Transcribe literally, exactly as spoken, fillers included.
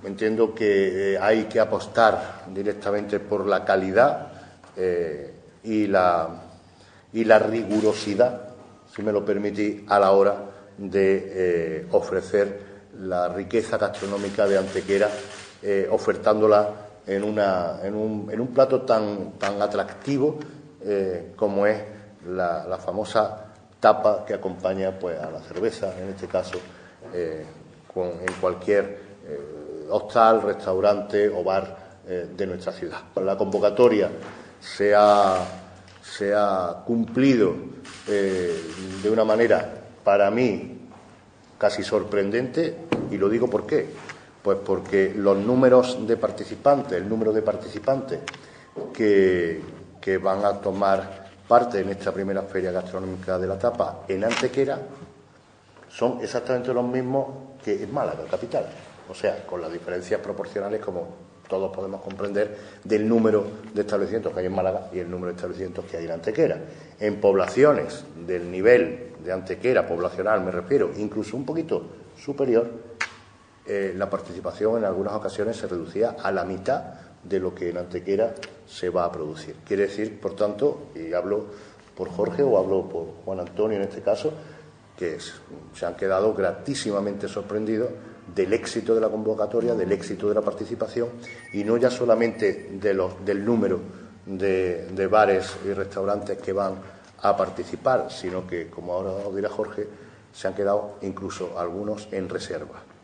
entiendo que eh, hay que apostar directamente por la calidad eh, y, la, y la rigurosidad, si me lo permitís, a la hora de eh, ofrecer la riqueza gastronómica de Antequera, eh, ofertándola en, una, en, un, en un plato tan, tan atractivo eh, como es la, la famosa tapa que acompaña pues, a la cerveza, en este caso, eh, con, en cualquier eh, hostal, restaurante o bar eh, de nuestra ciudad. La convocatoria se ha, se ha cumplido eh, de una manera, para mí, casi sorprendente, y lo digo ¿por qué? Pues porque los números de participantes, el número de participantes que, que van a tomar parte en esta primera feria gastronómica de la tapa en Antequera son exactamente los mismos que en Málaga, capital. O sea, con las diferencias proporcionales, como todos podemos comprender, del número de establecimientos que hay en Málaga y el número de establecimientos que hay en Antequera. En poblaciones del nivel de Antequera, poblacional me refiero, incluso un poquito superior, eh, la participación en algunas ocasiones se reducía a la mitad de lo que en Antequera se va a producir. Quiere decir, por tanto, y hablo por Jorge o hablo por Juan Antonio en este caso, que es, se han quedado gratísimamente sorprendidos del éxito de la convocatoria, del éxito de la participación, y no ya solamente de los, del número de, de bares y restaurantes que van a participar, sino que, como ahora os dirá Jorge, se han quedado incluso algunos en reserva.